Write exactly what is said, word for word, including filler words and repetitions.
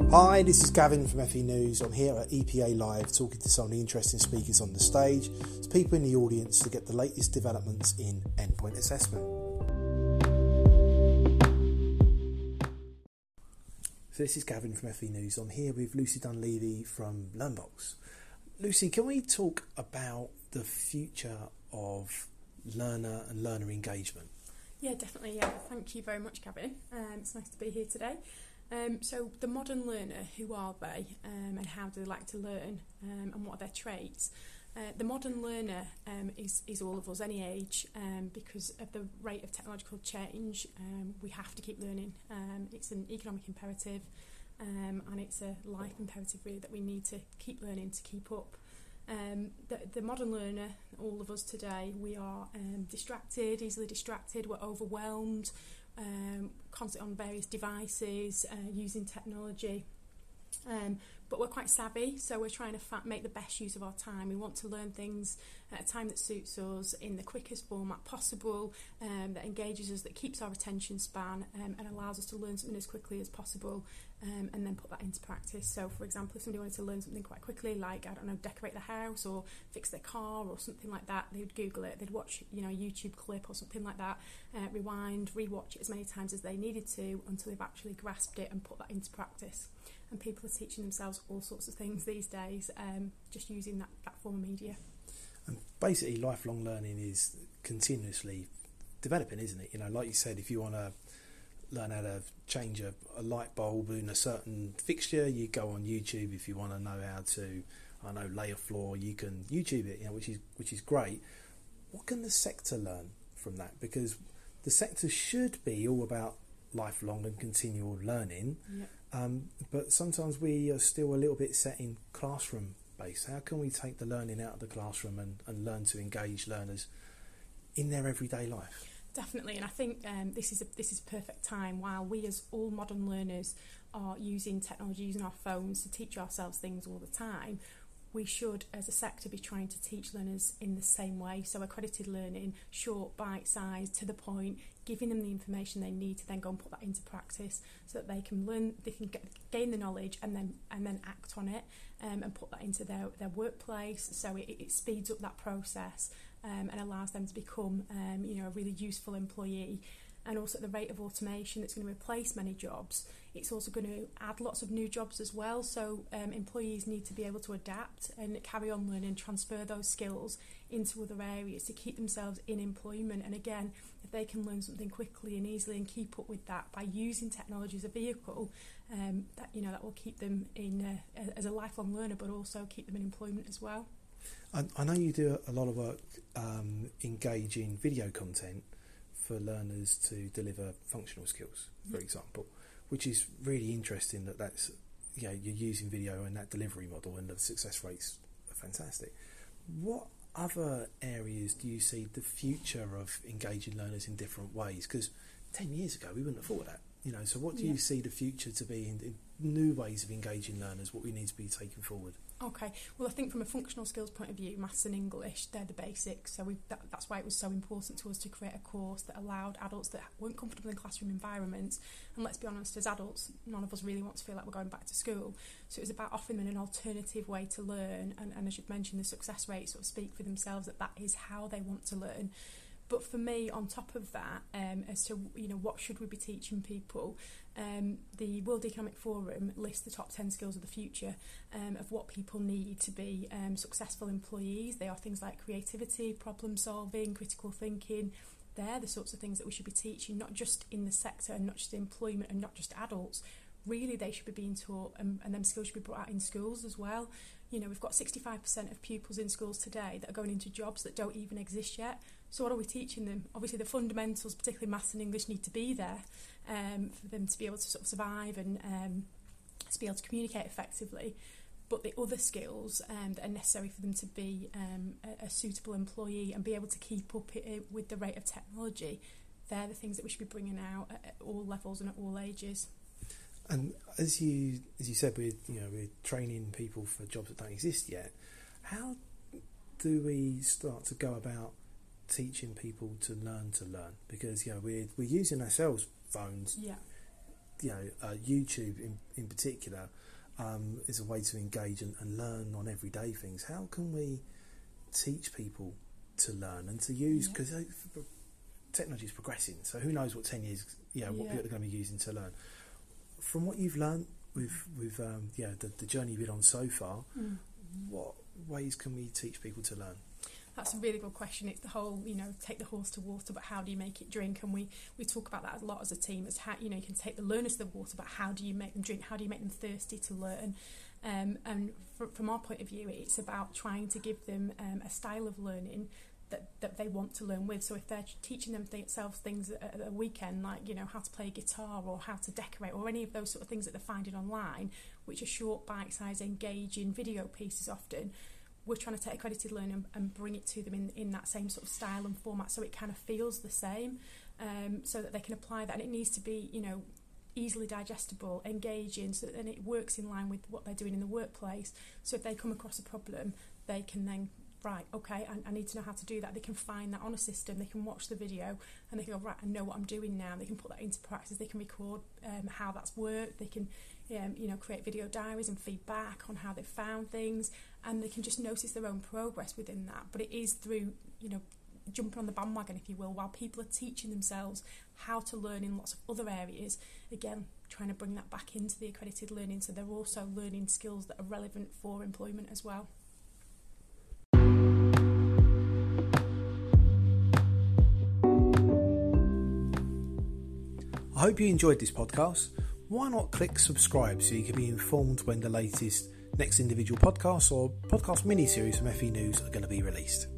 Hi, this is Gavin from F E News. I'm here at E P A Live talking to some of the interesting speakers on the stage, to people in the audience to get the latest developments in endpoint assessment. So this is Gavin from F E News. I'm here with Lucy Dunleavy from LearnBox. Lucy, can we talk about the future of learner and learner engagement? Yeah, definitely. Yeah, thank you very much, Gavin. Um, it's nice to be here today. Um, so the modern learner, who are they, um, and how do they like to learn, um, and what are their traits? Uh, the modern learner um, is, is all of us, any age, um, because of the rate of technological change. Um, we have to keep learning. Um, it's an economic imperative, um, and it's a life imperative really that we need to keep learning to keep up. Um, the, the modern learner, all of us today, we are um, distracted, easily distracted, we're overwhelmed, um, constantly on various devices, uh, using technology. Um, but we're quite savvy, so we're trying to fa- make the best use of our time. We want to learn things at a time that suits us in the quickest format possible, um, that engages us, that keeps our attention span, um, and allows us to learn something as quickly as possible, um, and then put that into practice. So, for example, if somebody wanted to learn something quite quickly, like, I don't know, decorate the house or fix their car or something like that, they would Google it, they'd watch, you know, a YouTube clip or something like that, uh, rewind, rewatch it as many times as they needed to until they've actually grasped it and put that into practice. And people are teaching themselves all sorts of things these days, um, just using that, that form of media. And basically, lifelong learning is continuously developing, isn't it? You know, like you said, if you want to learn how to change a, a light bulb in a certain fixture, you go on YouTube. If you want to know how to, I know, lay a floor, you can YouTube it, you know, which is which is great. What can the sector learn from that? Because the sector should be all about lifelong and continual learning. Yep. Um, but sometimes we are still a little bit set in classroom base. How can we take the learning out of the classroom and, and learn to engage learners in their everyday life? Definitely, and I think um, this is a this is a perfect time while we as all modern learners are using technology, using our phones to teach ourselves things all the time. We should, as a sector, be trying to teach learners in the same way. So accredited learning, short, bite-sized, to the point, giving them the information they need to then go and put that into practice so that they can learn, they can get, gain the knowledge and then and then act on it, um, and put that into their, their workplace. So it, it speeds up that process, um, and allows them to become um, you know, a really useful employee. And also at the rate of automation that's going to replace many jobs, it's also going to add lots of new jobs as well. So um, employees need to be able to adapt and carry on learning, transfer those skills into other areas to keep themselves in employment. And again, if they can learn something quickly and easily and keep up with that by using technology as a vehicle, um, that you know that will keep them in uh, as a lifelong learner, but also keep them in employment as well. I, I know you do a lot of work um, engaging video content for learners to deliver functional skills, for example, which is really interesting that that's, you know, you're using video in that delivery model and the success rates are fantastic. What other areas do you see the future of engaging learners in different ways? Because ten years ago we wouldn't have thought of that, you know, so what do yeah. you see the future to be in, in new ways of engaging learners, what we need to be taking forward? Okay, well I think from a functional skills point of view, maths and English, they're the basics, so we that, that's why it was so important to us to create a course that allowed adults that weren't comfortable in classroom environments, and let's be honest, as adults, none of us really want to feel like we're going back to school, so it was about offering them an alternative way to learn, and, and as you've mentioned, the success rates sort of speak for themselves, that that is how they want to learn. But for me, on top of that, um, as to, you know, what should we be teaching people, um, the World Economic Forum lists the top ten skills of the future, um, of what people need to be um, successful employees. They are things like creativity, problem solving, critical thinking. They're the sorts of things that we should be teaching, not just in the sector and not just employment and not just adults. Really, they should be being taught, and, and them skills should be brought out in schools as well. You know, we've got sixty-five percent of pupils in schools today that are going into jobs that don't even exist yet. So what are we teaching them? Obviously, the fundamentals, particularly maths and English, need to be there um, for them to be able to sort of survive and um, to be able to communicate effectively. But the other skills um, that are necessary for them to be um, a, a suitable employee and be able to keep up it, with the rate of technology, they're the things that we should be bringing out at, at all levels and at all ages. And as you as you said, we're you know we're training people for jobs that don't exist yet. How do we start to go about teaching people to learn to learn? Because you know we're we're using our cell phones yeah. you know, uh, YouTube in, in particular um, is a way to engage and, and learn on everyday things. How can we teach people to learn and to use, because yeah. technology is progressing, so who knows what ten years, you know, what yeah. people are going to be using to learn. From what you've learned with, with um, yeah, the, the journey you've been on so far, mm. what ways can we teach people to learn? That's a really good question. It's the whole, you know, take the horse to water, but how do you make it drink? And we, we talk about that a lot as a team, as how, you know, you can take the learners to the water, but how do you make them drink? How do you make them thirsty to learn? Um, and fr- from our point of view, it's about trying to give them um, a style of learning that, that they want to learn with. So if they're teaching themselves things at a weekend, like, you know, how to play a guitar or how to decorate or any of those sort of things that they're finding online, which are short, bite-sized, engaging video pieces often, we're trying to take accredited learning and, and bring it to them in, in that same sort of style and format, so it kind of feels the same, um, so that they can apply that. And it needs to be, you know, easily digestible, engaging, so that then it works in line with what they're doing in the workplace. So if they come across a problem, they can then, right, okay, I, I need to know how to do that. They can find that on a system, they can watch the video, and they can go, right, I know what I'm doing now. They can put that into practice, they can record um, how that's worked, they can um, you know, create video diaries and feedback on how they've found things, and they can just notice their own progress within that. But it is through, you know, jumping on the bandwagon, if you will, while people are teaching themselves how to learn in lots of other areas, again, trying to bring that back into the accredited learning, so they're also learning skills that are relevant for employment as well. I hope you enjoyed this podcast. Why not click subscribe so you can be informed when the latest next individual podcasts or podcast mini-series from F E News are going to be released.